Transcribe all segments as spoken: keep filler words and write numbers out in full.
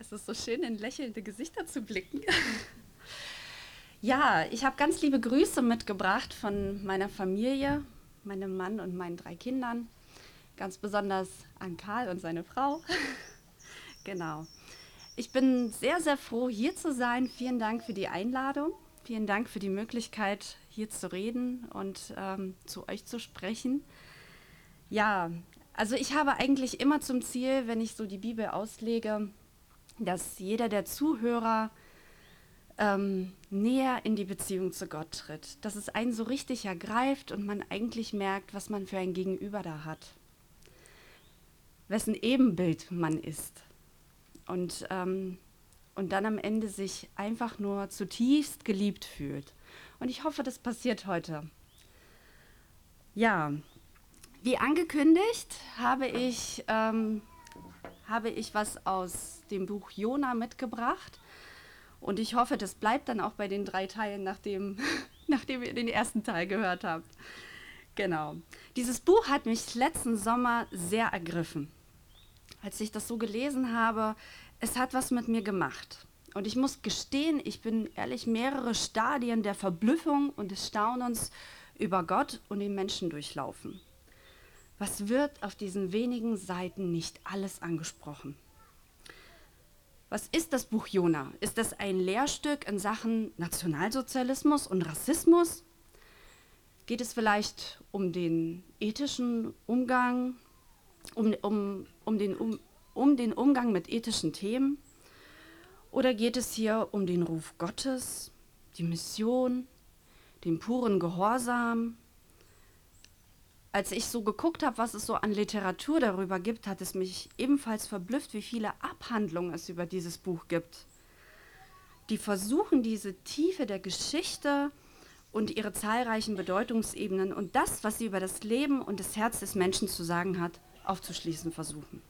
Es ist so schön, in lächelnde Gesichter zu blicken. Ja, ich habe ganz liebe Grüße mitgebracht von meiner Familie, meinem Mann und meinen drei Kindern. Ganz besonders an Karl und seine Frau. Genau. Ich bin sehr, sehr froh, hier zu sein. Vielen Dank für die Einladung. Vielen Dank für die Möglichkeit, hier zu reden und ähm, zu euch zu sprechen. Ja, also ich habe eigentlich immer zum Ziel, wenn ich so die Bibel auslege, dass jeder der Zuhörer ähm, näher in die Beziehung zu Gott tritt. Dass es einen so richtig ergreift und man eigentlich merkt, was man für ein Gegenüber da hat. Wessen Ebenbild man ist. Und, ähm, und dann am Ende sich einfach nur zutiefst geliebt fühlt. Und ich hoffe, das passiert heute. Ja, wie angekündigt habe ich, ähm, habe ich was aus dem Buch Jona mitgebracht. Und ich hoffe, das bleibt dann auch bei den drei Teilen, nachdem, nachdem ihr den ersten Teil gehört habt. Genau. Dieses Buch hat mich letzten Sommer sehr ergriffen. Als ich das so gelesen habe, es hat was mit mir gemacht. Und ich muss gestehen, ich bin ehrlich mehrere Stadien der Verblüffung und des Staunens über Gott und den Menschen durchlaufen. Was wird auf diesen wenigen Seiten nicht alles angesprochen? Was ist das Buch Jona? Ist das ein Lehrstück in Sachen Nationalsozialismus und Rassismus? Geht es vielleicht um den ethischen Umgang, um, um, um, den, um, um den Umgang mit ethischen Themen? Oder geht es hier um den Ruf Gottes, die Mission, den puren Gehorsam? Als ich so geguckt habe, was es so an Literatur darüber gibt, hat es mich ebenfalls verblüfft, wie viele Abhandlungen es über dieses Buch gibt. Die versuchen, diese Tiefe der Geschichte und ihre zahlreichen Bedeutungsebenen und das, was sie über das Leben und das Herz des Menschen zu sagen hat, aufzuschließen versuchen.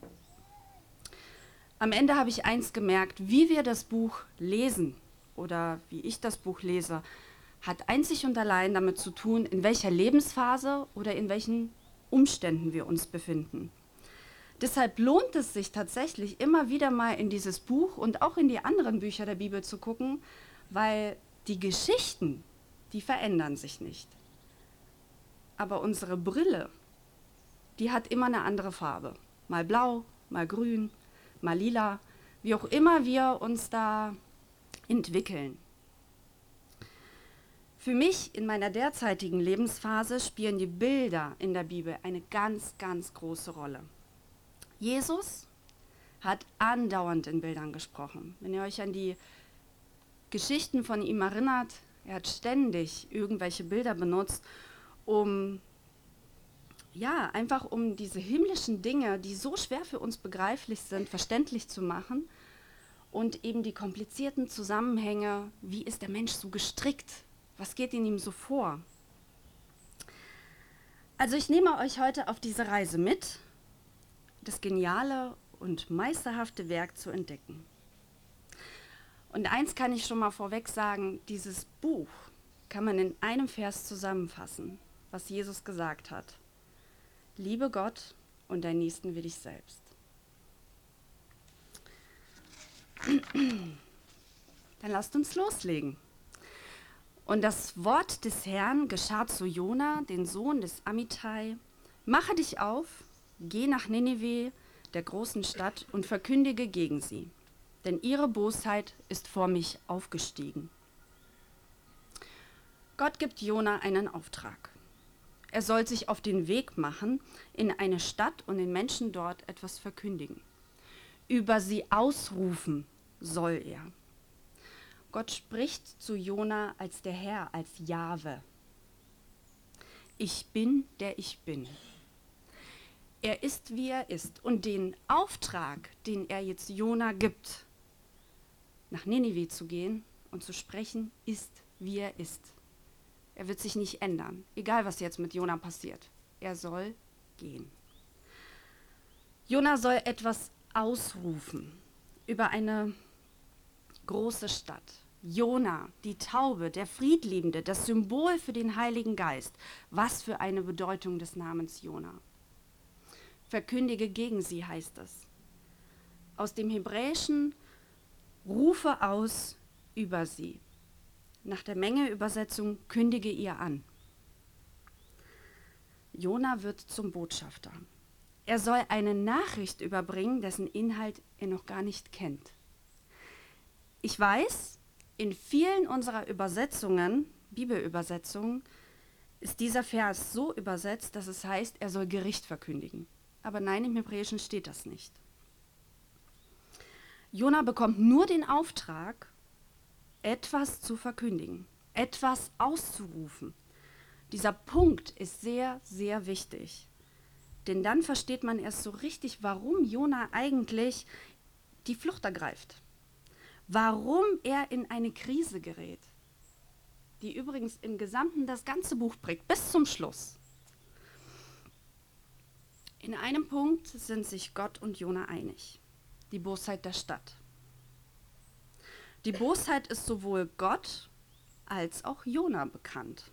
Am Ende habe ich eins gemerkt: Wie wir das Buch lesen oder wie ich das Buch lese, hat einzig und allein damit zu tun, in welcher Lebensphase oder in welchen Umständen wir uns befinden. Deshalb lohnt es sich tatsächlich, immer wieder mal in dieses Buch und auch in die anderen Bücher der Bibel zu gucken, weil die Geschichten, die verändern sich nicht. Aber unsere Brille, die hat immer eine andere Farbe. Mal blau, mal grün, mal lila, wie auch immer wir uns da entwickeln. Für mich in meiner derzeitigen Lebensphase spielen die Bilder in der Bibel eine ganz, ganz große Rolle. Jesus hat andauernd in Bildern gesprochen. Wenn ihr euch an die Geschichten von ihm erinnert, er hat ständig irgendwelche Bilder benutzt, um, ja, einfach um diese himmlischen Dinge, die so schwer für uns begreiflich sind, verständlich zu machen und eben die komplizierten Zusammenhänge, wie ist der Mensch so gestrickt? Was geht in ihm so vor? Also ich nehme euch heute auf diese Reise mit, das geniale und meisterhafte Werk zu entdecken. Und eins kann ich schon mal vorweg sagen: Dieses Buch kann man in einem Vers zusammenfassen, was Jesus gesagt hat. Liebe Gott und deinen Nächsten wie dich selbst. Dann lasst uns loslegen. Und das Wort des Herrn geschah zu Jona, den Sohn des Amittai: Mache dich auf, geh nach Ninive, der großen Stadt, und verkündige gegen sie, denn ihre Bosheit ist vor mich aufgestiegen. Gott gibt Jona einen Auftrag. Er soll sich auf den Weg machen in eine Stadt und den Menschen dort etwas verkündigen. Über sie ausrufen soll er. Gott spricht zu Jona als der Herr, als Jahwe. Ich bin, der ich bin. Er ist, wie er ist. Und den Auftrag, den er jetzt Jona gibt, nach Ninive zu gehen und zu sprechen, ist, wie er ist. Er wird sich nicht ändern, egal was jetzt mit Jona passiert. Er soll gehen. Jona soll etwas ausrufen über eine große Stadt. Jona, die Taube, der Friedliebende, das Symbol für den Heiligen Geist. Was für eine Bedeutung des Namens Jona. Verkündige gegen sie, heißt es. Aus dem Hebräischen rufe aus über sie. Nach der Menge-Übersetzung kündige ihr an. Jona wird zum Botschafter. Er soll eine Nachricht überbringen, dessen Inhalt er noch gar nicht kennt. Ich weiß, in vielen unserer Übersetzungen, Bibelübersetzungen, ist dieser Vers so übersetzt, dass es heißt, er soll Gericht verkündigen. Aber nein, im Hebräischen steht das nicht. Jona bekommt nur den Auftrag, etwas zu verkündigen, etwas auszurufen. Dieser Punkt ist sehr, sehr wichtig. Denn dann versteht man erst so richtig, warum Jona eigentlich die Flucht ergreift. Warum er in eine Krise gerät. Die übrigens im Gesamten das ganze Buch prägt, bis zum Schluss. In einem Punkt sind sich Gott und Jona einig. Die Bosheit der Stadt. Die Bosheit ist sowohl Gott als auch Jona bekannt.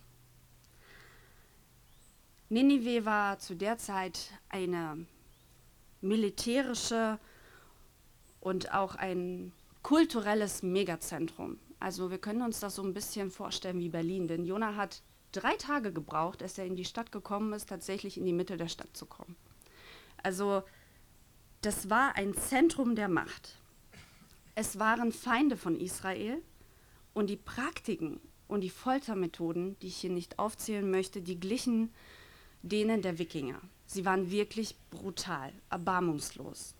Ninive war zu der Zeit eine militärische und auch ein kulturelles Megazentrum. Also wir können uns das so ein bisschen vorstellen wie Berlin, denn Jona hat drei Tage gebraucht, als er in die Stadt gekommen ist, tatsächlich in die Mitte der Stadt zu kommen. Also das war ein Zentrum der Macht. Es waren Feinde von Israel und die Praktiken und die Foltermethoden, die ich hier nicht aufzählen möchte, die glichen denen der Wikinger. Sie waren wirklich brutal, erbarmungslos.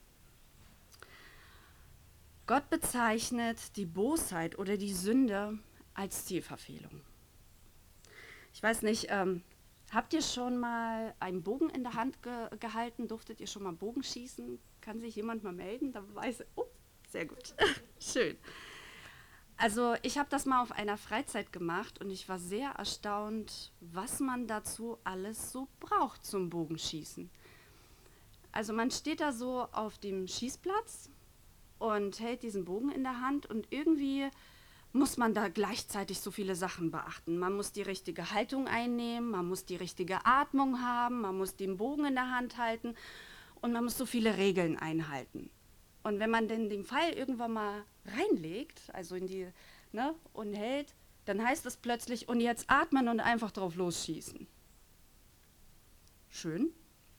Gott bezeichnet die Bosheit oder die Sünde als Zielverfehlung. Ich weiß nicht, ähm, habt ihr schon mal einen Bogen in der Hand ge gehalten? Durftet ihr schon mal Bogen schießen? Kann sich jemand mal melden? Da weiß ich, oh, sehr gut, schön. Also ich habe das mal auf einer Freizeit gemacht und ich war sehr erstaunt, was man dazu alles so braucht zum Bogenschießen. Also man steht da so auf dem Schießplatz und hält diesen Bogen in der Hand und irgendwie muss man da gleichzeitig so viele Sachen beachten. Man muss die richtige Haltung einnehmen, man muss die richtige Atmung haben, man muss den Bogen in der Hand halten und man muss so viele Regeln einhalten. Und wenn man denn den Pfeil irgendwann mal reinlegt, also in die, ne, und hält, dann heißt es plötzlich, und jetzt atmen und einfach drauf losschießen. Schön.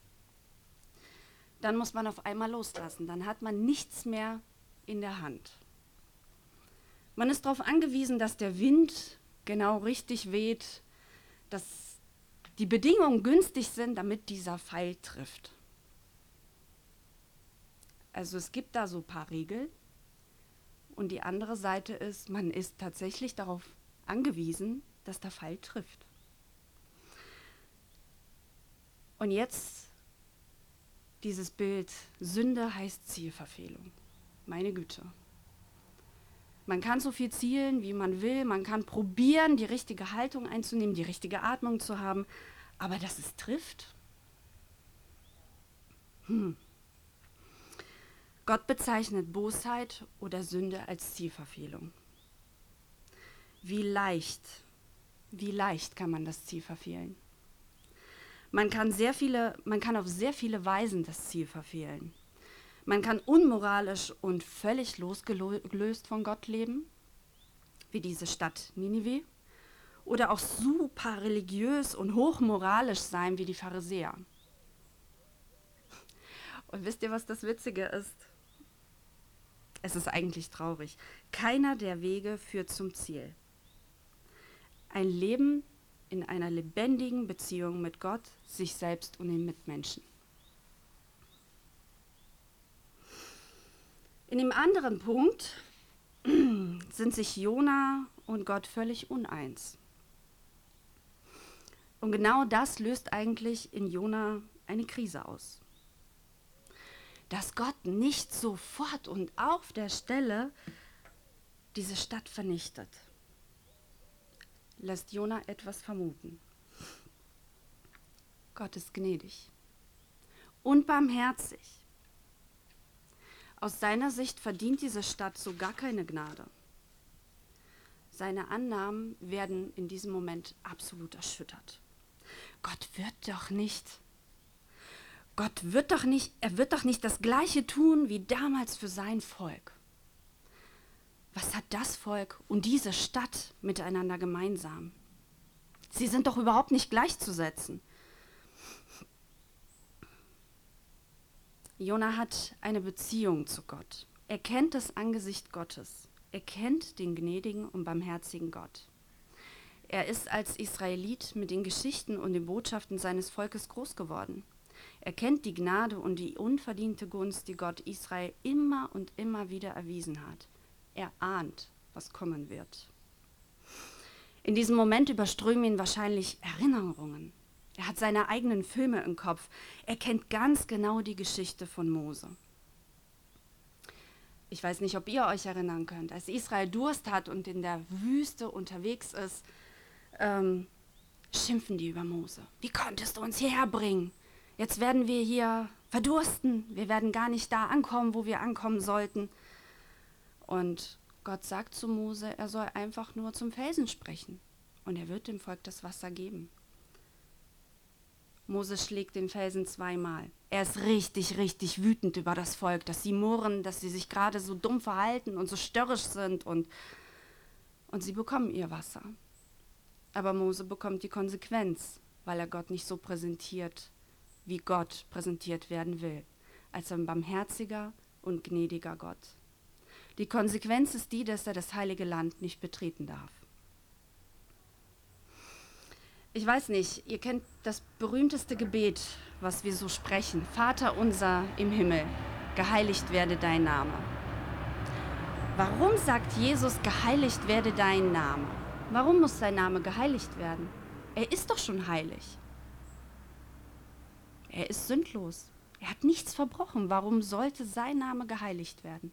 Dann muss man auf einmal loslassen, dann hat man nichts mehr in der Hand. Man ist darauf angewiesen, dass der Wind genau richtig weht, dass die Bedingungen günstig sind, damit dieser Pfeil trifft. Also es gibt da so ein paar Regeln und die andere Seite ist, man ist tatsächlich darauf angewiesen, dass der Pfeil trifft. Und jetzt dieses Bild, Sünde heißt Zielverfehlung. Meine Güte. Man kann so viel zielen, wie man will, man kann probieren, die richtige Haltung einzunehmen, die richtige Atmung zu haben, aber dass es trifft? Hm. Gott bezeichnet Bosheit oder Sünde als Zielverfehlung. Wie leicht, wie leicht kann man das Ziel verfehlen? Man kann, sehr viele, man kann auf sehr viele Weisen das Ziel verfehlen. Man kann unmoralisch und völlig losgelöst von Gott leben, wie diese Stadt Ninive, oder auch super religiös und hochmoralisch sein, wie die Pharisäer. Und wisst ihr, was das Witzige ist? Es ist eigentlich traurig. Keiner der Wege führt zum Ziel. Ein Leben in einer lebendigen Beziehung mit Gott, sich selbst und den Mitmenschen. In dem anderen Punkt sind sich Jona und Gott völlig uneins. Und genau das löst eigentlich in Jona eine Krise aus. Dass Gott nicht sofort und auf der Stelle diese Stadt vernichtet, lässt Jona etwas vermuten. Gott ist gnädig und barmherzig. Aus seiner Sicht verdient diese Stadt so gar keine Gnade. Seine Annahmen werden in diesem Moment absolut erschüttert. Gott wird doch nicht. Gott wird doch nicht, er wird doch nicht das Gleiche tun wie damals für sein Volk. Was hat das Volk und diese Stadt miteinander gemeinsam? Sie sind doch überhaupt nicht gleichzusetzen. Jona hat eine Beziehung zu Gott. Er kennt das Angesicht Gottes. Er kennt den gnädigen und barmherzigen Gott. Er ist als Israelit mit den Geschichten und den Botschaften seines Volkes groß geworden. Er kennt die Gnade und die unverdiente Gunst, die Gott Israel immer und immer wieder erwiesen hat. Er ahnt, was kommen wird. In diesem Moment überströmen ihn wahrscheinlich Erinnerungen. Er hat seine eigenen Filme im Kopf. Er kennt ganz genau die Geschichte von Mose. Ich weiß nicht, ob ihr euch erinnern könnt, als Israel Durst hat und in der Wüste unterwegs ist, ähm, schimpfen die über Mose. Wie konntest du uns hierher bringen? Jetzt werden wir hier verdursten. Wir werden gar nicht da ankommen, wo wir ankommen sollten. Und Gott sagt zu Mose, er soll einfach nur zum Felsen sprechen. Und er wird dem Volk das Wasser geben. Mose schlägt den Felsen zweimal. Er ist richtig, richtig wütend über das Volk, dass sie murren, dass sie sich gerade so dumm verhalten und so störrisch sind. Und, und sie bekommen ihr Wasser. Aber Mose bekommt die Konsequenz, weil er Gott nicht so präsentiert, wie Gott präsentiert werden will, als ein barmherziger und gnädiger Gott. Die Konsequenz ist die, dass er das heilige Land nicht betreten darf. Ich weiß nicht, ihr kennt das berühmteste Gebet, was wir so sprechen. Vater unser im Himmel, geheiligt werde dein Name. Warum sagt Jesus, geheiligt werde dein Name? Warum muss sein Name geheiligt werden? Er ist doch schon heilig. Er ist sündlos. Er hat nichts verbrochen. Warum sollte sein Name geheiligt werden?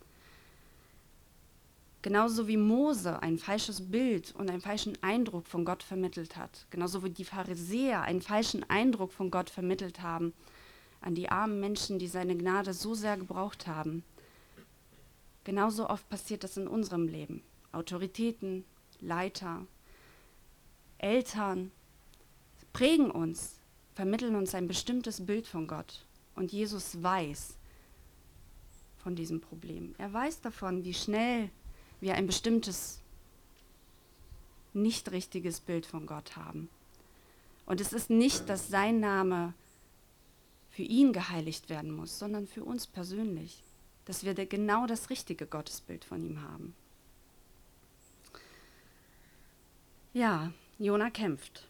Genauso wie Mose ein falsches Bild und einen falschen Eindruck von Gott vermittelt hat. Genauso wie die Pharisäer einen falschen Eindruck von Gott vermittelt haben an die armen Menschen, die seine Gnade so sehr gebraucht haben. Genauso oft passiert das in unserem Leben. Autoritäten, Leiter, Eltern prägen uns, vermitteln uns ein bestimmtes Bild von Gott. Und Jesus weiß von diesem Problem. Er weiß davon, wie schnell wir ein bestimmtes, nicht richtiges Bild von Gott haben. Und es ist nicht, dass sein Name für ihn geheiligt werden muss, sondern für uns persönlich, dass wir genau das richtige Gottesbild von ihm haben. Ja, Jona kämpft.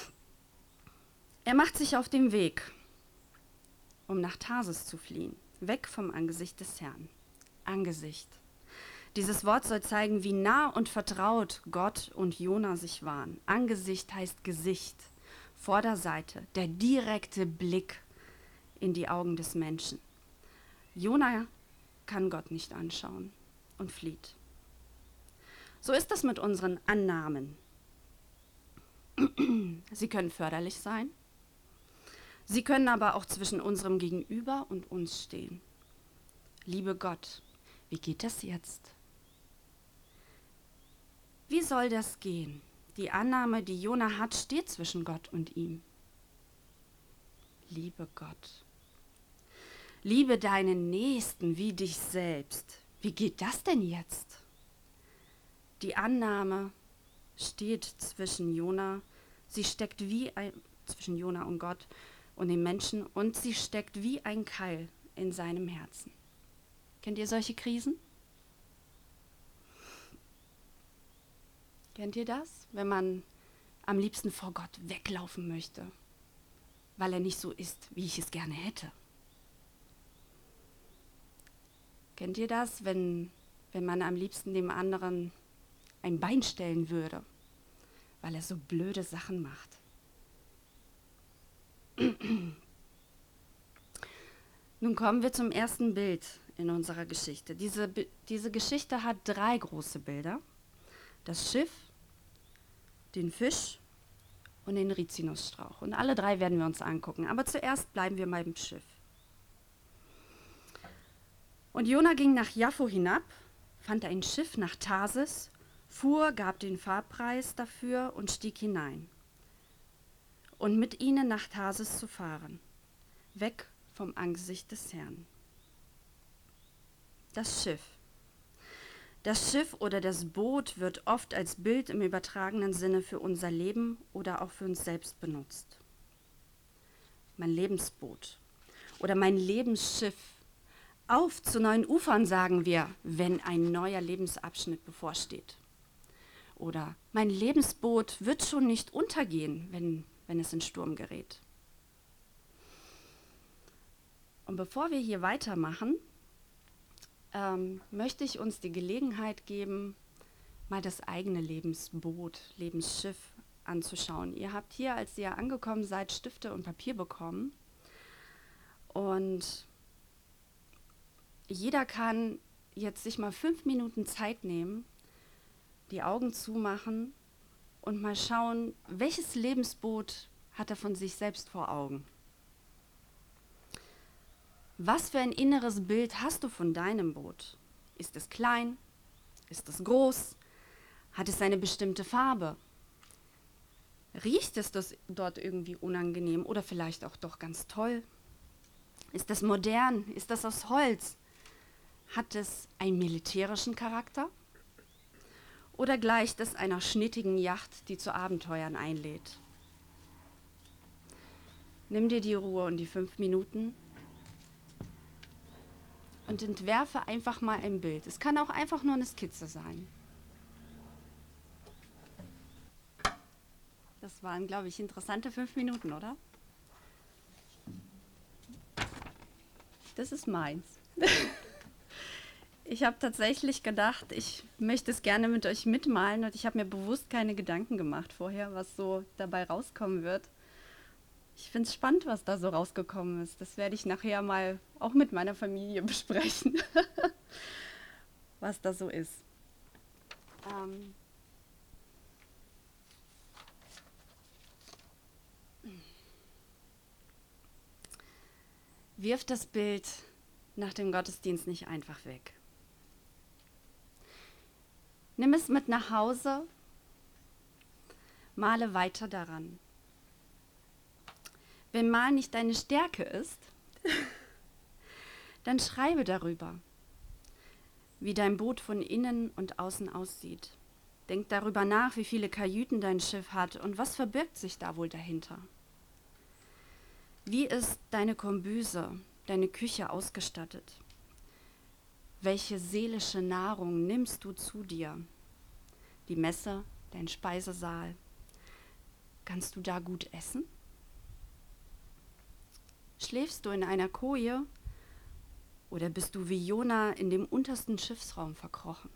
Er macht sich auf den Weg, um nach Tarsis zu fliehen, weg vom Angesicht des Herrn. Angesicht. Dieses Wort soll zeigen, wie nah und vertraut Gott und Jona sich waren. Angesicht heißt Gesicht, Vorderseite, der direkte Blick in die Augen des Menschen. Jona kann Gott nicht anschauen und flieht. So ist das mit unseren Annahmen. Sie können förderlich sein. Sie können aber auch zwischen unserem Gegenüber und uns stehen. Liebe Gott, wie geht das jetzt? Wie soll das gehen? Die Annahme, die Jona hat, steht zwischen Gott und ihm. Liebe Gott. Liebe deinen Nächsten wie dich selbst. Wie geht das denn jetzt? Die Annahme steht zwischen Jona, sie steckt wie ein, zwischen Jona und Gott und den Menschen und sie steckt wie ein Keil in seinem Herzen. Kennt ihr solche Krisen? Kennt ihr das? Wenn man am liebsten vor Gott weglaufen möchte, weil er nicht so ist, wie ich es gerne hätte. Kennt ihr das, wenn, wenn man am liebsten dem anderen ein Bein stellen würde, weil er so blöde Sachen macht? Nun kommen wir zum ersten Bild in unserer Geschichte. Diese, diese Geschichte hat drei große Bilder. Das Schiff, den Fisch und den Rizinusstrauch. Und alle drei werden wir uns angucken. Aber zuerst bleiben wir mal beim Schiff. Und Jona ging nach Jaffo hinab, fand ein Schiff nach Tarsis, fuhr, gab den Fahrpreis dafür und stieg hinein. Und mit ihnen nach Tarsis zu fahren. weg vom Angesicht des Herrn. Das Schiff. Das Schiff oder das Boot wird oft als Bild im übertragenen Sinne für unser Leben oder auch für uns selbst benutzt. Mein Lebensboot oder mein Lebensschiff. Auf zu neuen Ufern, sagen wir, wenn ein neuer Lebensabschnitt bevorsteht. Oder mein Lebensboot wird schon nicht untergehen, wenn, wenn es in Sturm gerät. Und bevor wir hier weitermachen, ähm, möchte ich uns die Gelegenheit geben, mal das eigene Lebensboot, Lebensschiff anzuschauen. Ihr habt hier, als ihr angekommen seid, Stifte und Papier bekommen. Und jeder kann jetzt sich mal fünf Minuten Zeit nehmen, die Augen zumachen und mal schauen, welches Lebensboot hat er von sich selbst vor Augen. Was für ein inneres Bild hast du von deinem Boot? Ist es klein? Ist es groß? Hat es eine bestimmte Farbe? Riecht es das dort irgendwie unangenehm oder vielleicht auch doch ganz toll? Ist es modern? Ist das aus Holz? Hat es einen militärischen Charakter? Oder gleicht es einer schnittigen Yacht, die zu Abenteuern einlädt? Nimm dir die Ruhe und die fünf Minuten und entwerfe einfach mal ein Bild. Es kann auch einfach nur eine Skizze sein. Das waren, glaube ich, interessante fünf Minuten, oder? Das ist meins. Ich habe tatsächlich gedacht, ich möchte es gerne mit euch mitmalen und ich habe mir bewusst keine Gedanken gemacht vorher, was so dabei rauskommen wird. Ich finde es spannend, was da so rausgekommen ist. Das werde ich nachher mal auch mit meiner Familie besprechen, was da so ist. Ähm Wirf das Bild nach dem Gottesdienst nicht einfach weg. Nimm es mit nach Hause, male weiter daran. Wenn Malen nicht deine Stärke ist, dann schreibe darüber, wie dein Boot von innen und außen aussieht. Denk darüber nach, wie viele Kajüten dein Schiff hat und was verbirgt sich da wohl dahinter. Wie ist deine Kombüse, deine Küche ausgestattet? Welche seelische Nahrung nimmst du zu dir? Die Messe, dein Speisesaal. Kannst du da gut essen? Schläfst du in einer Koje oder bist du wie Jona in dem untersten Schiffsraum verkrochen?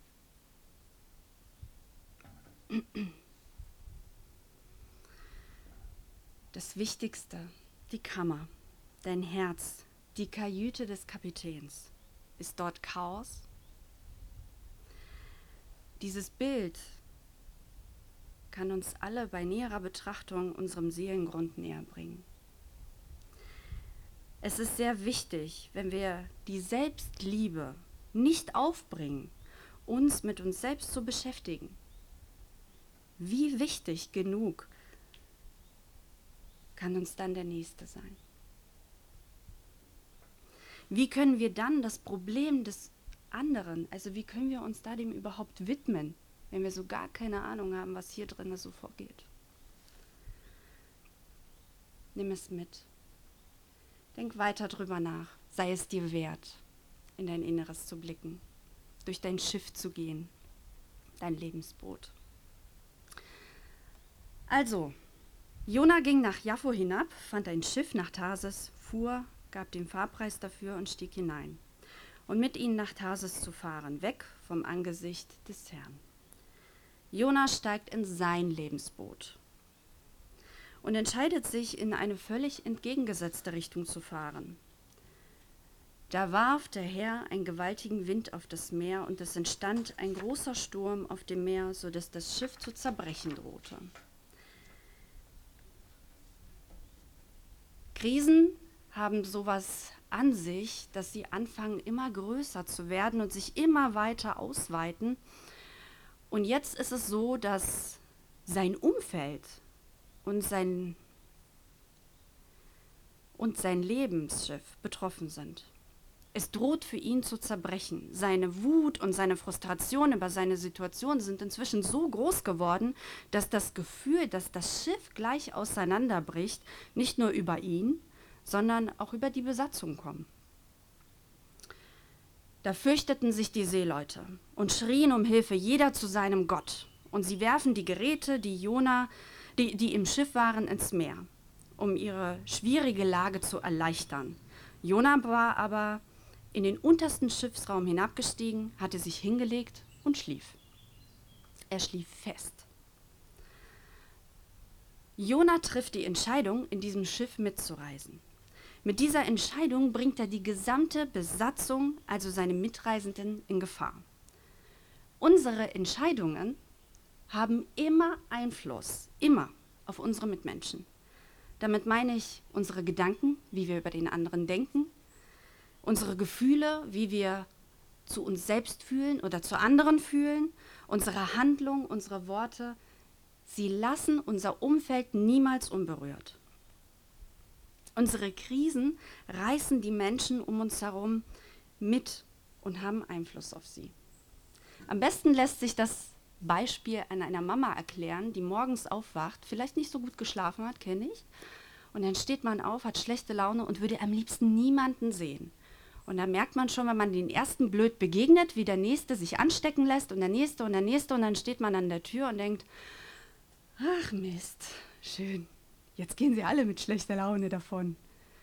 Das Wichtigste, die Kammer, dein Herz, die Kajüte des Kapitäns. Ist dort Chaos? Dieses Bild kann uns alle bei näherer Betrachtung unserem Seelengrund näher bringen. Es ist sehr wichtig, wenn wir die Selbstliebe nicht aufbringen, uns mit uns selbst zu beschäftigen. Wie wichtig genug kann uns dann der Nächste sein? Wie können wir dann das Problem des anderen, also wie können wir uns da dem überhaupt widmen, wenn wir so gar keine Ahnung haben, was hier drin so vorgeht? Nimm es mit. Denk weiter drüber nach. Sei es dir wert, in dein Inneres zu blicken, durch dein Schiff zu gehen, dein Lebensboot. Also, Jona ging nach Jaffo hinab, fand ein Schiff nach Tarsis, fuhr, gab den Fahrpreis dafür und stieg hinein. Und mit ihnen nach Tarsis zu fahren, weg vom Angesicht des Herrn. Jona steigt in sein Lebensboot und entscheidet sich, in eine völlig entgegengesetzte Richtung zu fahren. Da warf der Herr einen gewaltigen Wind auf das Meer und es entstand ein großer Sturm auf dem Meer, sodass das Schiff zu zerbrechen drohte. Krisen haben sowas an sich, dass sie anfangen, immer größer zu werden und sich immer weiter ausweiten. Und jetzt ist es so, dass sein Umfeld und sein und sein Lebensschiff betroffen sind. Es droht für ihn zu zerbrechen. Seine Wut und seine Frustration über seine Situation sind inzwischen so groß geworden, dass das Gefühl, dass das Schiff gleich auseinanderbricht, nicht nur über ihn, sondern auch über die Besatzung kommt. Da fürchteten sich die Seeleute und schrien um Hilfe, jeder zu seinem Gott. Und sie werfen die Geräte, die Jona, die, die im Schiff waren, ins Meer, um ihre schwierige Lage zu erleichtern. Jona war aber in den untersten Schiffsraum hinabgestiegen, hatte sich hingelegt und schlief. Er schlief fest. Jona trifft die Entscheidung, in diesem Schiff mitzureisen. Mit dieser Entscheidung bringt er die gesamte Besatzung, also seine Mitreisenden, in Gefahr. Unsere Entscheidungen haben immer Einfluss, immer auf unsere Mitmenschen. Damit meine ich unsere Gedanken, wie wir über den anderen denken, unsere Gefühle, wie wir zu uns selbst fühlen oder zu anderen fühlen, unsere Handlung, unsere Worte, sie lassen unser Umfeld niemals unberührt. Unsere Krisen reißen die Menschen um uns herum mit und haben Einfluss auf sie. Am besten lässt sich das Beispiel an einer Mama erklären, die morgens aufwacht, vielleicht nicht so gut geschlafen hat, kenne ich, und dann steht man auf, hat schlechte Laune und würde am liebsten niemanden sehen. Und da merkt man schon, wenn man den ersten blöd begegnet, wie der Nächste sich anstecken lässt und der Nächste und der Nächste und dann steht man an der Tür und denkt, ach Mist, schön, jetzt gehen sie alle mit schlechter Laune davon.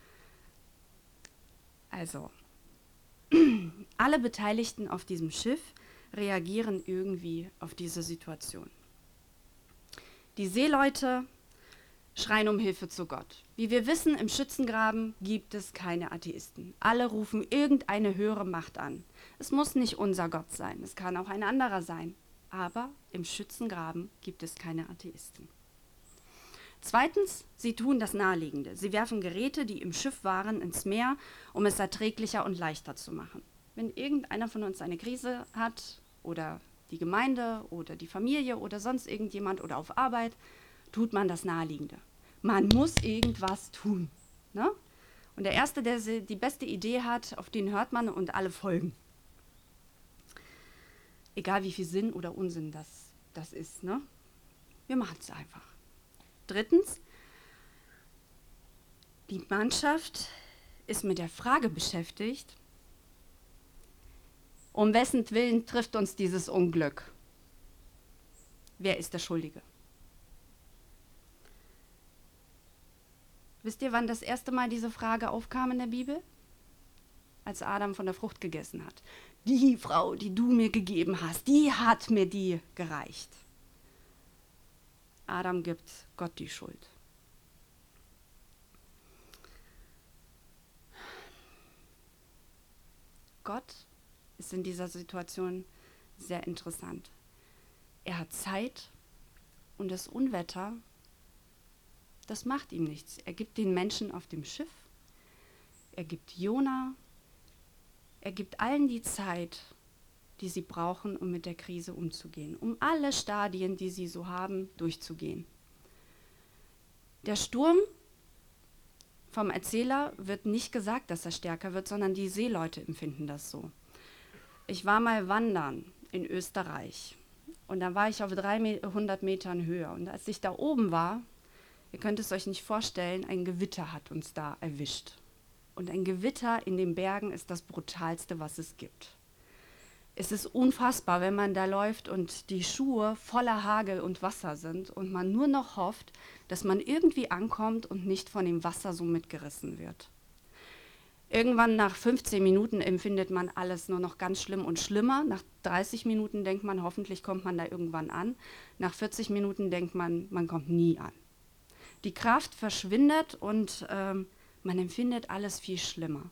Also, alle Beteiligten auf diesem Schiff reagieren irgendwie auf diese Situation. Die Seeleute schreien um Hilfe zu Gott. Wie wir wissen, im Schützengraben gibt es keine Atheisten. Alle rufen irgendeine höhere Macht an. Es muss nicht unser Gott sein, es kann auch ein anderer sein. Aber im Schützengraben gibt es keine Atheisten. Zweitens, sie tun das Naheliegende. Sie werfen Geräte, die im Schiff waren, ins Meer, um es erträglicher und leichter zu machen. Wenn irgendeiner von uns eine Krise hat oder die Gemeinde oder die Familie oder sonst irgendjemand oder auf Arbeit, tut man das Naheliegende. Man muss irgendwas tun. Ne? Und der Erste, der die beste Idee hat, auf den hört man und alle folgen. Egal wie viel Sinn oder Unsinn das, das ist. Ne? Wir machen es einfach. Drittens, die Mannschaft ist mit der Frage beschäftigt, um wessen Willen trifft uns dieses Unglück? Wer ist der Schuldige? Wisst ihr, wann das erste Mal diese Frage aufkam in der Bibel? Als Adam von der Frucht gegessen hat. Die Frau, die du mir gegeben hast, die hat mir die gereicht. Adam gibt Gott die Schuld. Gott ist in dieser Situation sehr interessant. Er hat Zeit und das Unwetter, das macht ihm nichts. Er gibt den Menschen auf dem Schiff, er gibt Jona, er gibt allen die Zeit, die sie brauchen, um mit der Krise umzugehen, um alle Stadien, die sie so haben, durchzugehen. Der Sturm vom Erzähler wird nicht gesagt, dass er stärker wird, sondern die Seeleute empfinden das so. Ich war mal wandern in Österreich und da war ich auf dreihundert Metern Höhe und als ich da oben war, ihr könnt es euch nicht vorstellen, ein Gewitter hat uns da erwischt. Und ein Gewitter in den Bergen ist das Brutalste, was es gibt. Es ist unfassbar, wenn man da läuft und die Schuhe voller Hagel und Wasser sind und man nur noch hofft, dass man irgendwie ankommt und nicht von dem Wasser so mitgerissen wird. Irgendwann nach fünfzehn Minuten empfindet man alles nur noch ganz schlimm und schlimmer. Nach dreißig Minuten denkt man, hoffentlich kommt man da irgendwann an. Nach vierzig Minuten denkt man, man kommt nie an. Die Kraft verschwindet und ähm, man empfindet alles viel schlimmer.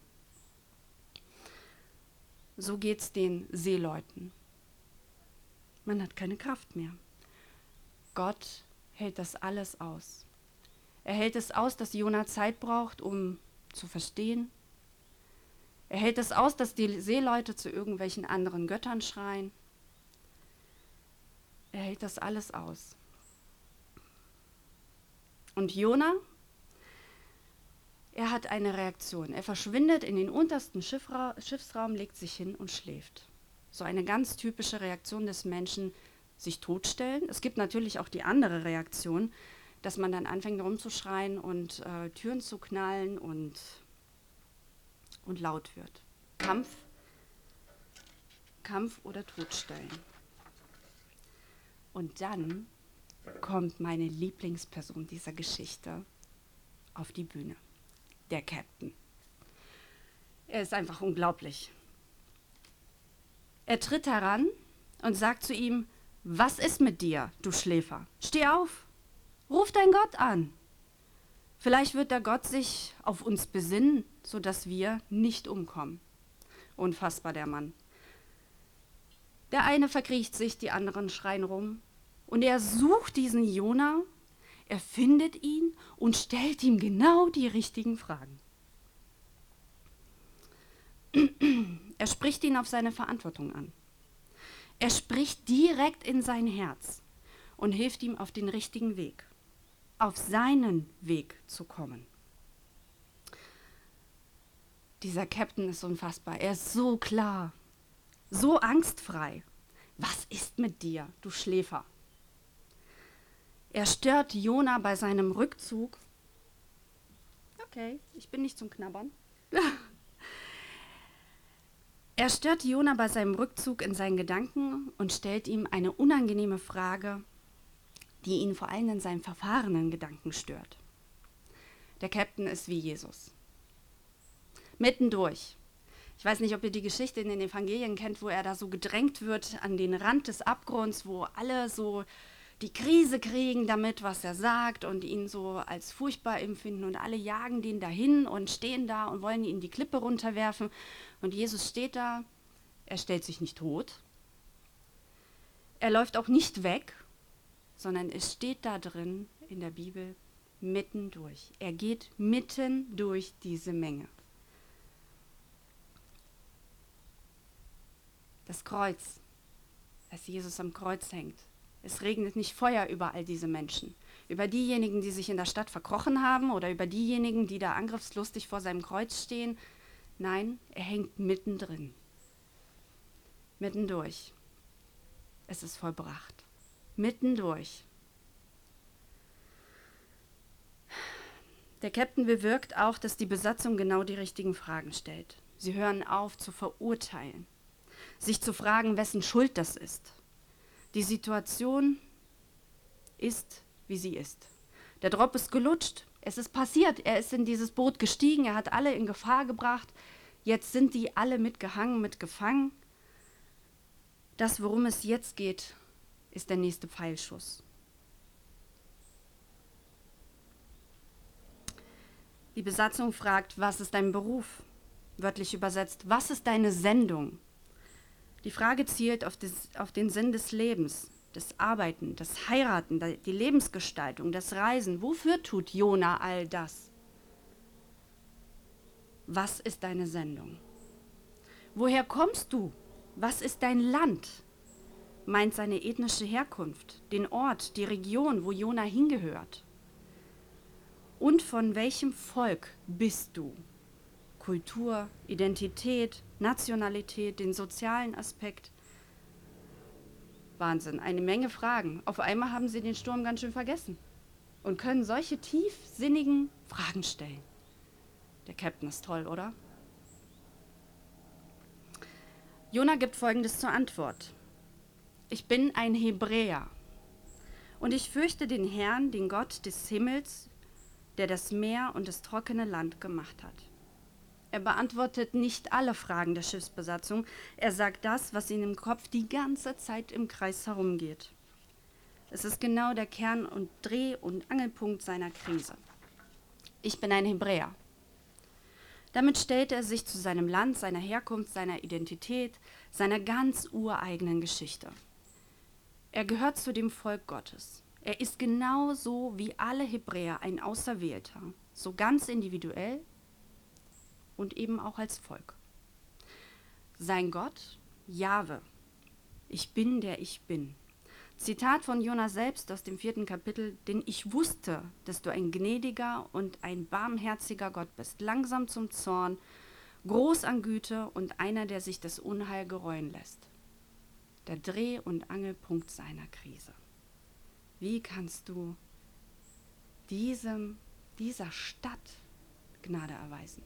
So geht es den Seeleuten. Man hat keine Kraft mehr. Gott hält das alles aus. Er hält es aus, dass Jona Zeit braucht, um zu verstehen. Er hält es aus, dass die Seeleute zu irgendwelchen anderen Göttern schreien. Er hält das alles aus. Und Jona, Er hat eine Reaktion. Er verschwindet in den untersten Schiffra- Schiffsraum, legt sich hin und schläft. So eine ganz typische Reaktion des Menschen, sich totstellen. Es gibt natürlich auch die andere Reaktion, dass man dann anfängt rumzuschreien und äh, Türen zu knallen und, und laut wird. Kampf, Kampf oder Totstellen. Und dann kommt meine Lieblingsperson dieser Geschichte auf die Bühne, der Captain. Er ist einfach unglaublich. Er tritt heran und sagt zu ihm: Was ist mit dir, du Schläfer? Steh auf, ruf deinen Gott an. Vielleicht wird der Gott sich auf uns besinnen, sodass wir nicht umkommen. Unfassbar, der Mann. Der eine verkriecht sich, die anderen schreien rum. Und er sucht diesen Jona, er findet ihn und stellt ihm genau die richtigen Fragen. Er spricht ihn auf seine Verantwortung an. Er spricht direkt in sein Herz und hilft ihm auf den richtigen Weg, auf seinen Weg zu kommen. Dieser Captain ist unfassbar. Er ist so klar, so angstfrei. Was ist mit dir, du Schläfer? Er stört Jona bei seinem Rückzug. Okay, ich bin nicht zum Knabbern. Er stört Jona bei seinem Rückzug in seinen Gedanken und stellt ihm eine unangenehme Frage, die ihn vor allem in seinen verfahrenen Gedanken stört. Der Captain ist wie Jesus. Mittendurch. Ich weiß nicht, ob ihr die Geschichte in den Evangelien kennt, wo er da so gedrängt wird an den Rand des Abgrunds, wo alle so die Krise kriegen damit, was er sagt und ihn so als furchtbar empfinden und alle jagen den dahin und stehen da und wollen ihn die Klippe runterwerfen. Und Jesus steht da, er stellt sich nicht tot, er läuft auch nicht weg, sondern es steht da drin in der Bibel mitten durch. Er geht mitten durch diese Menge. Das Kreuz, als Jesus am Kreuz hängt. Es regnet nicht Feuer über all diese Menschen. Über diejenigen, die sich in der Stadt verkrochen haben oder über diejenigen, die da angriffslustig vor seinem Kreuz stehen. Nein, er hängt mittendrin. Mittendurch. Es ist vollbracht. Mittendurch. Der Captain bewirkt auch, dass die Besatzung genau die richtigen Fragen stellt. Sie hören auf zu verurteilen, sich zu fragen, wessen Schuld das ist. Die Situation ist, wie sie ist. Der Drop ist gelutscht, es ist passiert, er ist in dieses Boot gestiegen, er hat alle in Gefahr gebracht, jetzt sind die alle mitgehangen, mitgefangen. Das, worum es jetzt geht, ist der nächste Pfeilschuss. Die Besatzung fragt, was ist dein Beruf? Wörtlich übersetzt, was ist deine Sendung? Die Frage zielt auf, das, auf den Sinn des Lebens, das Arbeiten, das Heiraten, die Lebensgestaltung, das Reisen. Wofür tut Jona all das? Was ist deine Sendung? Woher kommst du? Was ist dein Land? Meint seine ethnische Herkunft, den Ort, die Region, wo Jona hingehört. Und von welchem Volk bist du? Kultur, Identität, Nationalität, den sozialen Aspekt. Wahnsinn, eine Menge Fragen. Auf einmal haben sie den Sturm ganz schön vergessen und können solche tiefsinnigen Fragen stellen. Der Captain ist toll, oder? Jona gibt Folgendes zur Antwort. Ich bin ein Hebräer und ich fürchte den Herrn, den Gott des Himmels, der das Meer und das trockene Land gemacht hat. Er beantwortet nicht alle Fragen der Schiffsbesatzung. Er sagt das, was in im Kopf die ganze Zeit im Kreis herumgeht. Es ist genau der Kern und Dreh- und Angelpunkt seiner Krise. Ich bin ein Hebräer. Damit stellt er sich zu seinem Land, seiner Herkunft, seiner Identität, seiner ganz ureigenen Geschichte. Er gehört zu dem Volk Gottes. Er ist genauso wie alle Hebräer ein Auserwählter, so ganz individuell und eben auch als Volk. Sein Gott, Jahwe, ich bin, der ich bin. Zitat von Jona selbst aus dem vierten Kapitel: Denn ich wusste, dass du ein gnädiger und ein barmherziger Gott bist, langsam zum Zorn, groß an Güte und einer, der sich das Unheil gereuen lässt. Der Dreh- und Angelpunkt seiner Krise. Wie kannst du diesem, dieser Stadt Gnade erweisen?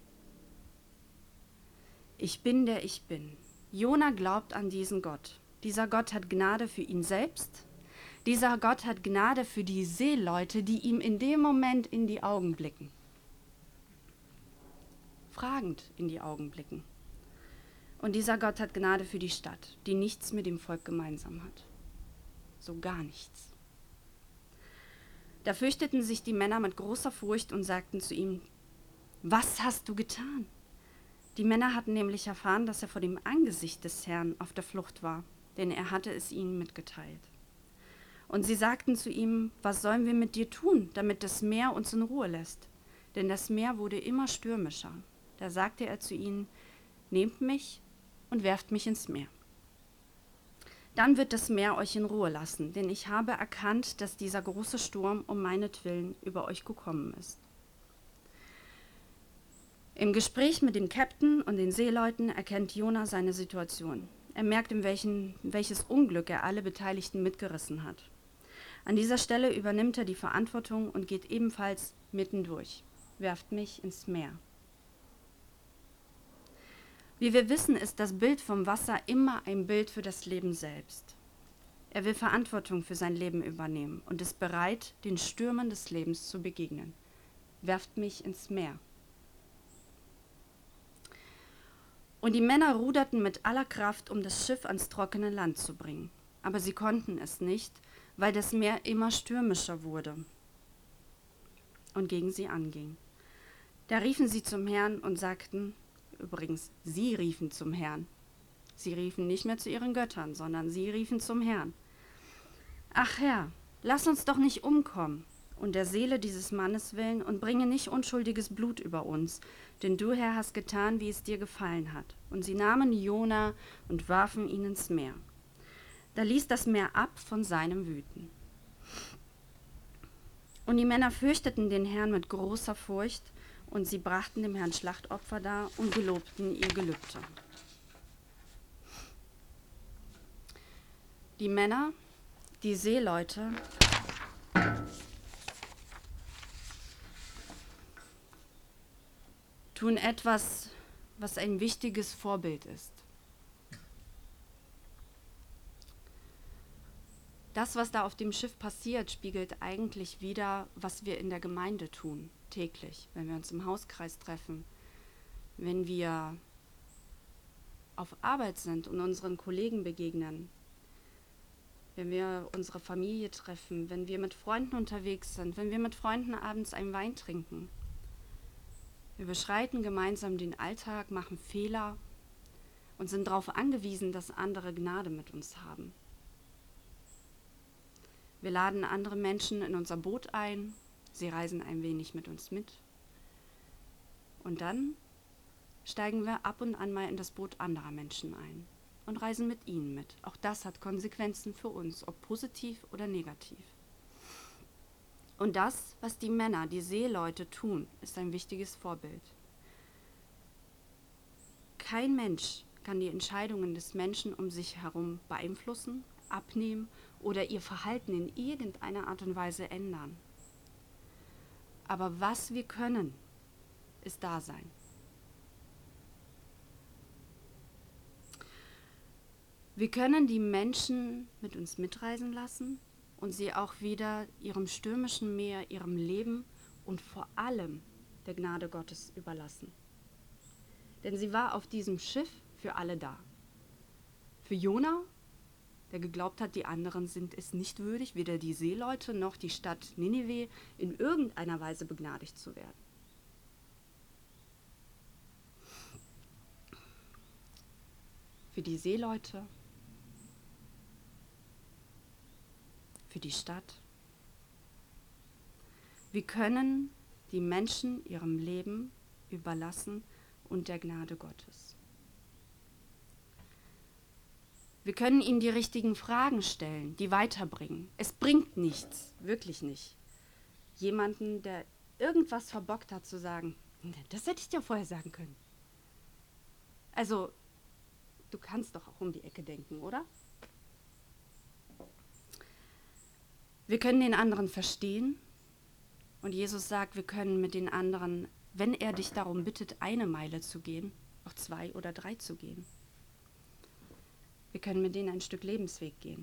Ich bin, der ich bin. Jona glaubt an diesen Gott. Dieser Gott hat Gnade für ihn selbst. Dieser Gott hat Gnade für die Seeleute, die ihm in dem Moment in die Augen blicken. Fragend in die Augen blicken. Und dieser Gott hat Gnade für die Stadt, die nichts mit dem Volk gemeinsam hat. So gar nichts. Da fürchteten sich die Männer mit großer Furcht und sagten zu ihm: Was hast du getan? Die Männer hatten nämlich erfahren, dass er vor dem Angesicht des Herrn auf der Flucht war, denn er hatte es ihnen mitgeteilt. Und sie sagten zu ihm: Was sollen wir mit dir tun, damit das Meer uns in Ruhe lässt? Denn das Meer wurde immer stürmischer. Da sagte er zu ihnen: Nehmt mich und werft mich ins Meer. Dann wird das Meer euch in Ruhe lassen, denn ich habe erkannt, dass dieser große Sturm um meinetwillen über euch gekommen ist. Im Gespräch mit dem Kapitän und den Seeleuten erkennt Jona seine Situation. Er merkt, in welchen, welches Unglück er alle Beteiligten mitgerissen hat. An dieser Stelle übernimmt er die Verantwortung und geht ebenfalls mittendurch. Werft mich ins Meer. Wie wir wissen, ist das Bild vom Wasser immer ein Bild für das Leben selbst. Er will Verantwortung für sein Leben übernehmen und ist bereit, den Stürmen des Lebens zu begegnen. Werft mich ins Meer. Und die Männer ruderten mit aller Kraft, um das Schiff ans trockene Land zu bringen. Aber sie konnten es nicht, weil das Meer immer stürmischer wurde und gegen sie anging. Da riefen sie zum Herrn und sagten, übrigens, sie riefen zum Herrn. Sie riefen nicht mehr zu ihren Göttern, sondern sie riefen zum Herrn. Ach Herr, lass uns doch nicht umkommen, und der Seele dieses Mannes willen, und bringe nicht unschuldiges Blut über uns, denn du, Herr, hast getan, wie es dir gefallen hat. Und sie nahmen Jona und warfen ihn ins Meer. Da ließ das Meer ab von seinem Wüten. Und die Männer fürchteten den Herrn mit großer Furcht, und sie brachten dem Herrn Schlachtopfer dar und gelobten ihr Gelübde. Die Männer, die Seeleute, tun etwas, was ein wichtiges Vorbild ist. Das, was da auf dem Schiff passiert, spiegelt eigentlich wider, was wir in der Gemeinde tun, täglich, wenn wir uns im Hauskreis treffen, wenn wir auf Arbeit sind und unseren Kollegen begegnen, wenn wir unsere Familie treffen, wenn wir mit Freunden unterwegs sind, wenn wir mit Freunden abends einen Wein trinken. Wir beschreiten gemeinsam den Alltag, machen Fehler und sind darauf angewiesen, dass andere Gnade mit uns haben. Wir laden andere Menschen in unser Boot ein, sie reisen ein wenig mit uns mit. Und dann steigen wir ab und an mal in das Boot anderer Menschen ein und reisen mit ihnen mit. Auch das hat Konsequenzen für uns, ob positiv oder negativ. Und das, was die Männer, die Seeleute tun, ist ein wichtiges Vorbild. Kein Mensch kann die Entscheidungen des Menschen um sich herum beeinflussen, abnehmen oder ihr Verhalten in irgendeiner Art und Weise ändern. Aber was wir können, ist da sein. Wir können die Menschen mit uns mitreisen lassen und sie auch wieder ihrem stürmischen Meer, ihrem Leben und vor allem der Gnade Gottes überlassen. Denn sie war auf diesem Schiff für alle da. Für Jona, der geglaubt hat, die anderen sind es nicht würdig, weder die Seeleute noch die Stadt Ninive in irgendeiner Weise begnadigt zu werden. Für die Seeleute, für die Stadt. Wir können die Menschen ihrem Leben überlassen und der Gnade Gottes. Wir können ihm die richtigen Fragen stellen, die weiterbringen. Es bringt nichts, wirklich nicht, jemanden, der irgendwas verbockt hat, zu sagen, das hätte ich dir vorher sagen können. Also, du kannst doch auch um die Ecke denken, oder? Wir können den anderen verstehen und Jesus sagt, wir können mit den anderen, wenn er dich darum bittet, eine Meile zu gehen, auch zwei oder drei zu gehen. Wir können mit denen ein Stück Lebensweg gehen.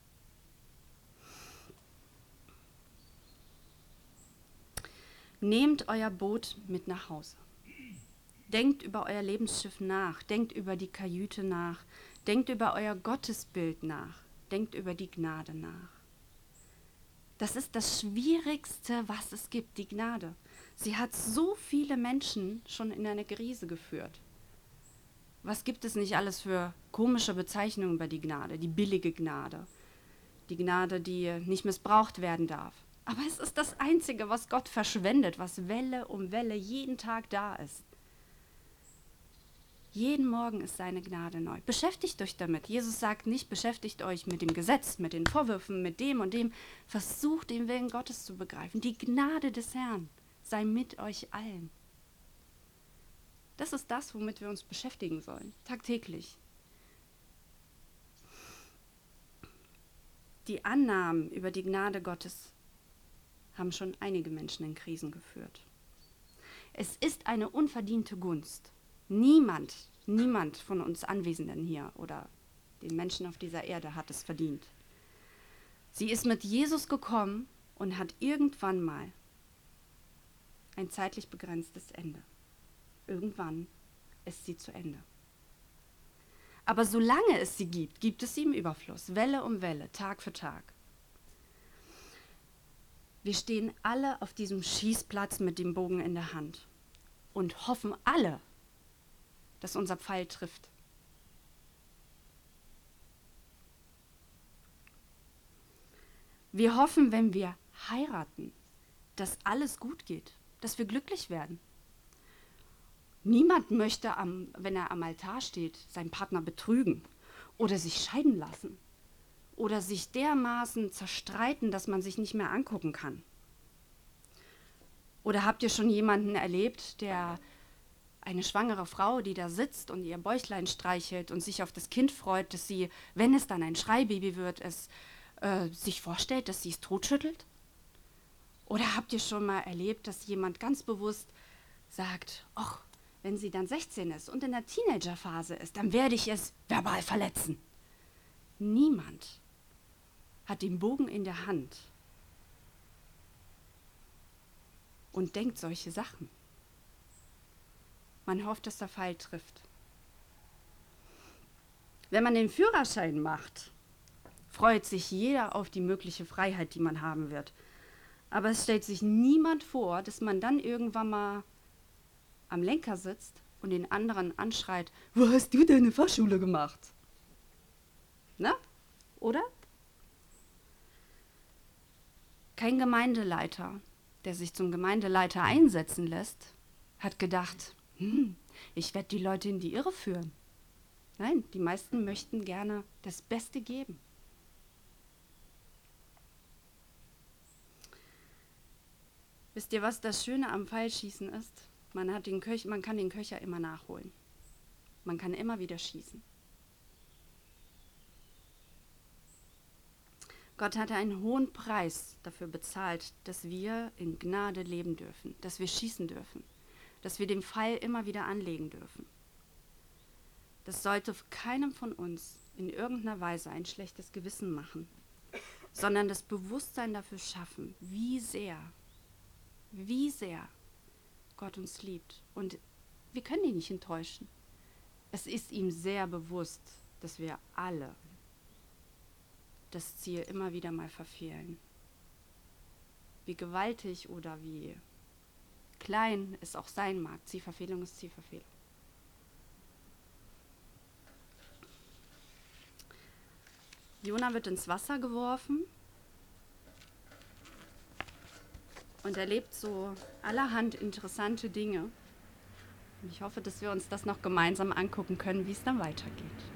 Nehmt euer Boot mit nach Hause. Denkt über euer Lebensschiff nach, denkt über die Kajüte nach, denkt über euer Gottesbild nach, denkt über die Gnade nach. Das ist das Schwierigste, was es gibt, die Gnade. Sie hat so viele Menschen schon in eine Krise geführt. Was gibt es nicht alles für komische Bezeichnungen über die Gnade, die billige Gnade, die Gnade, die nicht missbraucht werden darf. Aber es ist das Einzige, was Gott verschwendet, was Welle um Welle jeden Tag da ist. Jeden Morgen ist seine Gnade neu. Beschäftigt euch damit. Jesus sagt nicht, beschäftigt euch mit dem Gesetz, mit den Vorwürfen, mit dem und dem. Versucht den Willen Gottes zu begreifen. Die Gnade des Herrn sei mit euch allen. Das ist das, womit wir uns beschäftigen sollen, tagtäglich. Die Annahmen über die Gnade Gottes haben schon einige Menschen in Krisen geführt. Es ist eine unverdiente Gunst. Niemand, niemand von uns Anwesenden hier oder den Menschen auf dieser Erde hat es verdient. Sie ist mit Jesus gekommen und hat irgendwann mal ein zeitlich begrenztes Ende. Irgendwann ist sie zu Ende. Aber solange es sie gibt, gibt es sie im Überfluss, Welle um Welle, Tag für Tag. Wir stehen alle auf diesem Schießplatz mit dem Bogen in der Hand und hoffen alle, dass unser Pfeil trifft. Wir hoffen, wenn wir heiraten, dass alles gut geht, dass wir glücklich werden. Niemand möchte, am, wenn er am Altar steht, seinen Partner betrügen oder sich scheiden lassen oder sich dermaßen zerstreiten, dass man sich nicht mehr angucken kann. Oder habt ihr schon jemanden erlebt, der eine schwangere Frau, die da sitzt und ihr Bäuchlein streichelt und sich auf das Kind freut, dass sie, wenn es dann ein Schreibaby wird, es äh, sich vorstellt, dass sie es totschüttelt? Oder habt ihr schon mal erlebt, dass jemand ganz bewusst sagt, ach, wenn sie dann sechzehn ist und in der Teenagerphase ist, dann werde ich es verbal verletzen. Niemand hat den Bogen in der Hand und denkt solche Sachen. Man hofft, dass der Pfeil trifft. Wenn man den Führerschein macht, freut sich jeder auf die mögliche Freiheit, die man haben wird. Aber es stellt sich niemand vor, dass man dann irgendwann mal am Lenker sitzt und den anderen anschreit, wo hast du deine Fahrschule gemacht? Na, oder? Kein Gemeindeleiter, der sich zum Gemeindeleiter einsetzen lässt, hat gedacht, hm, ich werde die Leute in die Irre führen. Nein, die meisten möchten gerne das Beste geben. Wisst ihr, was das Schöne am Pfeilschießen ist? Man hat den Köcher, man kann den Köcher immer nachholen. Man kann immer wieder schießen. Gott hatte einen hohen Preis dafür bezahlt, dass wir in Gnade leben dürfen, dass wir schießen dürfen, dass wir den Pfeil immer wieder anlegen dürfen. Das sollte keinem von uns in irgendeiner Weise ein schlechtes Gewissen machen, sondern das Bewusstsein dafür schaffen, wie sehr, wie sehr Gott uns liebt. Und wir können ihn nicht enttäuschen. Es ist ihm sehr bewusst, dass wir alle das Ziel immer wieder mal verfehlen. Wie gewaltig oder wie klein es auch sein mag, Zielverfehlung ist Zielverfehlung. Jona wird ins Wasser geworfen und erlebt so allerhand interessante Dinge. Und ich hoffe, dass wir uns das noch gemeinsam angucken können, wie es dann weitergeht.